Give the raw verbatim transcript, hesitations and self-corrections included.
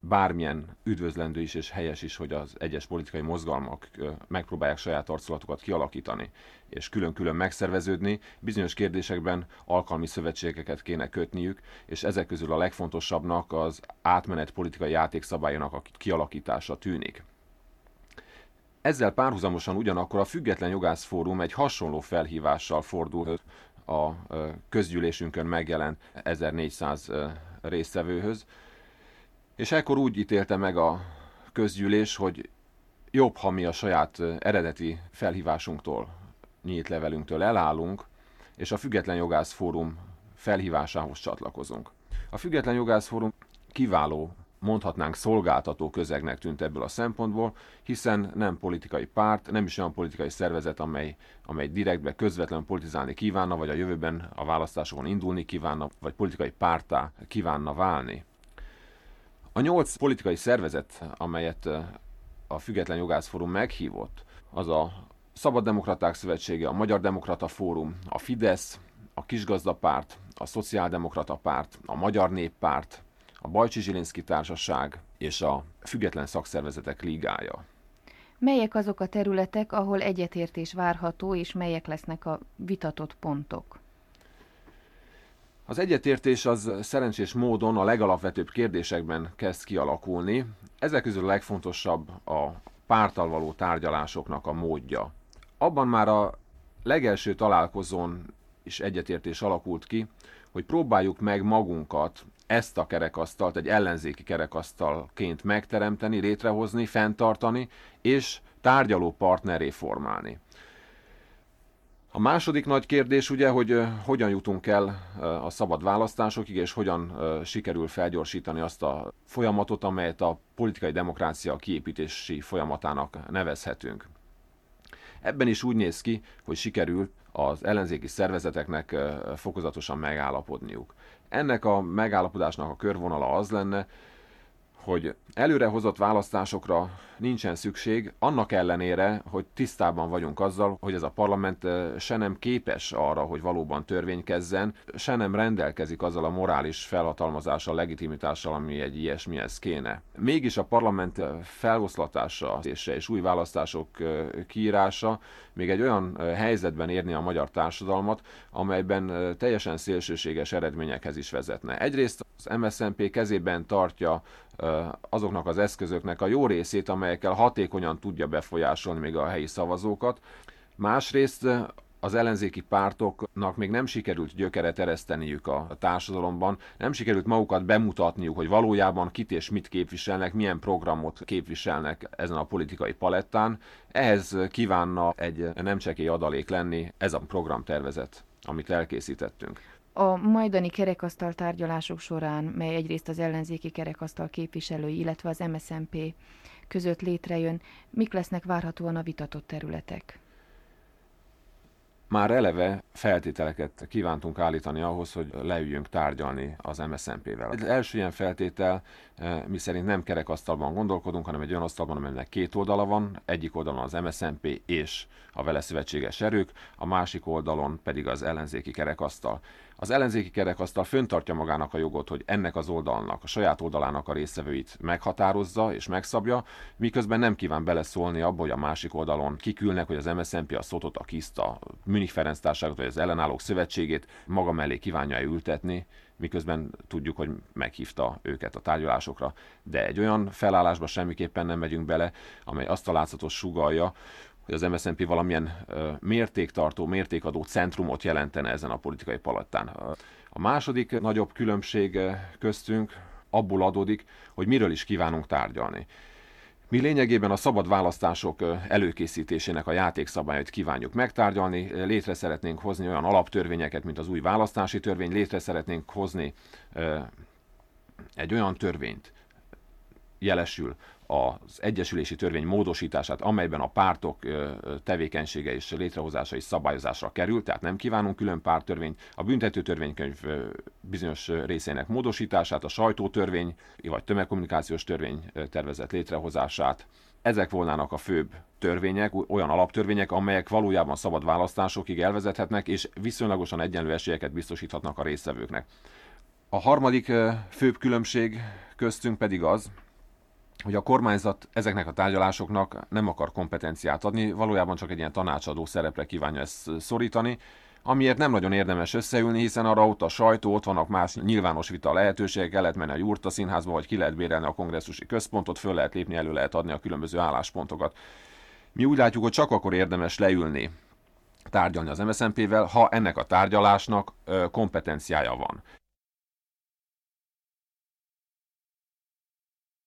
bármilyen üdvözlendő is és helyes is, hogy az egyes politikai mozgalmak megpróbálják saját arculatukat kialakítani, és külön-külön megszerveződni, bizonyos kérdésekben alkalmi szövetségeket kéne kötniük, és ezek közül a legfontosabbnak az átmenet politikai játékszabályának a kialakítása tűnik. Ezzel párhuzamosan ugyanakkor a Független Jogász Fórum egy hasonló felhívással fordul a közgyűlésünkön megjelent ezernégyszáz résztvevőhöz, és ekkor úgy ítélte meg a közgyűlés, hogy jobb, ha mi a saját eredeti felhívásunktól, nyílt levelünktől elállunk, és a Független Jogász Fórum felhívásához csatlakozunk. A Független Jogász Fórum kiváló, mondhatnánk szolgáltató közegnek tűnt ebből a szempontból, hiszen nem politikai párt, nem is olyan politikai szervezet, amely, amely direktbe közvetlenül politizálni kívánna, vagy a jövőben a választásokon indulni kívánna, vagy politikai párttá kívánna válni. A nyolc politikai szervezet, amelyet a Független Jogász Fórum meghívott, az a Szabaddemokraták Szövetsége, a Magyar Demokrata Fórum, a Fidesz, a Kisgazdapárt, a Szociáldemokrata Párt, a Magyar Néppárt, a Bajcsy-Zsilinszky Társaság és a Független Szakszervezetek Ligája. Melyek azok a területek, ahol egyetértés várható, és melyek lesznek a vitatott pontok? Az egyetértés az szerencsés módon a legalapvetőbb kérdésekben kezd kialakulni. Ezek közül a legfontosabb a párttal való tárgyalásoknak a módja. Abban már a legelső találkozón is egyetértés alakult ki, hogy próbáljuk meg magunkat, ezt a kerekasztalt egy ellenzéki kerekasztalként megteremteni, létrehozni, fenntartani és tárgyaló partnerré formálni. A második nagy kérdés ugye, hogy hogyan jutunk el a szabad választásokig, és hogyan sikerül felgyorsítani azt a folyamatot, amelyet a politikai demokrácia kiépítési folyamatának nevezhetünk. Ebben is úgy néz ki, hogy sikerült az ellenzéki szervezeteknek fokozatosan megállapodniuk. Ennek a megállapodásnak a körvonala az lenne, hogy előrehozott választásokra nincsen szükség, annak ellenére, hogy tisztában vagyunk azzal, hogy ez a parlament se nem képes arra, hogy valóban törvénykezzen, se nem rendelkezik azzal a morális felhatalmazással, legitimitással, ami egy ilyesmihez kéne. Mégis a parlament feloszlatása és új választások kiírása még egy olyan helyzetben érni a magyar társadalmat, amelyben teljesen szélsőséges eredményekhez is vezetne. Egyrészt az em es zé en pé kezében tartja azoknak az eszközöknek a jó részét, amelyekkel hatékonyan tudja befolyásolni még a helyi szavazókat. Másrészt az ellenzéki pártoknak még nem sikerült gyökeret ereszteniük a társadalomban, nem sikerült magukat bemutatniuk, hogy valójában kit és mit képviselnek, milyen programot képviselnek ezen a politikai palettán. Ehhez kívánna egy nem csekély adalék lenni ez a programtervezet, amit elkészítettünk. A majdani kerekasztal tárgyalások során, mely egyrészt az ellenzéki kerekasztal képviselői, illetve az em es zé en pé között létrejön, mik lesznek várhatóan a vitatott területek? Már eleve feltételeket kívántunk állítani ahhoz, hogy leüljünk tárgyalni az em es zé en pével. Az első ilyen feltétel, miszerint nem kerekasztalban gondolkodunk, hanem egy olyan asztalban, amelynek két oldala van, egyik oldalon az em es zé en pé és a vele szövetséges erők, a másik oldalon pedig az ellenzéki kerekasztal. Az ellenzéki kerekasztal föntartja magának a jogot, hogy ennek az oldalnak, a saját oldalának a résztvevőit meghatározza és megszabja, miközben nem kíván beleszólni abba, hogy a másik oldalon kikülnek, hogy az em es zé en pé a Szotot, a KISZ-t, a Münich Ferenc Társaságot, vagy az Ellenállók Szövetségét maga mellé kívánja ültetni, miközben tudjuk, hogy meghívta őket a tárgyalásokra. De egy olyan felállásba semmiképpen nem megyünk bele, amely azt a látszatot sugallja, hogy az em es zé en pé valamilyen uh, mértéktartó, mértékadó centrumot jelentene ezen a politikai palettán. A második nagyobb különbség köztünk abból adódik, hogy miről is kívánunk tárgyalni. Mi lényegében a szabad választások előkészítésének a játékszabályait kívánjuk megtárgyalni, létre szeretnénk hozni olyan alaptörvényeket, mint az új választási törvény, létre szeretnénk hozni uh, egy olyan törvényt, jelesül az egyesülési törvény módosítását, amelyben a pártok tevékenysége és létrehozása és szabályozásra kerül, tehát nem kívánunk külön párttörvényt, a büntetőtörvénykönyv bizonyos részének módosítását, a sajtótörvény vagy tömegkommunikációs törvény tervezett létrehozását. Ezek volnának a főbb törvények, olyan alaptörvények, amelyek valójában szabad választásokig elvezethetnek, és viszonylagosan egyenlő esélyeket biztosíthatnak a résztvevőknek. A harmadik főbb különbség köztünk pedig az, hogy a kormányzat ezeknek a tárgyalásoknak nem akar kompetenciát adni, valójában csak egy ilyen tanácsadó szerepre kívánja ezt szorítani, amiért nem nagyon érdemes összeülni, hiszen arra ott a sajtó, ott vannak más nyilvános vita lehetőségek, el lehet menni a Jurta Színházba, vagy ki lehet bérelni a kongresszusi központot, föl lehet lépni, elő lehet adni a különböző álláspontokat. Mi úgy látjuk, hogy csak akkor érdemes leülni, tárgyalni az em es zé en pé-vel, ha ennek a tárgyalásnak kompetenciája van.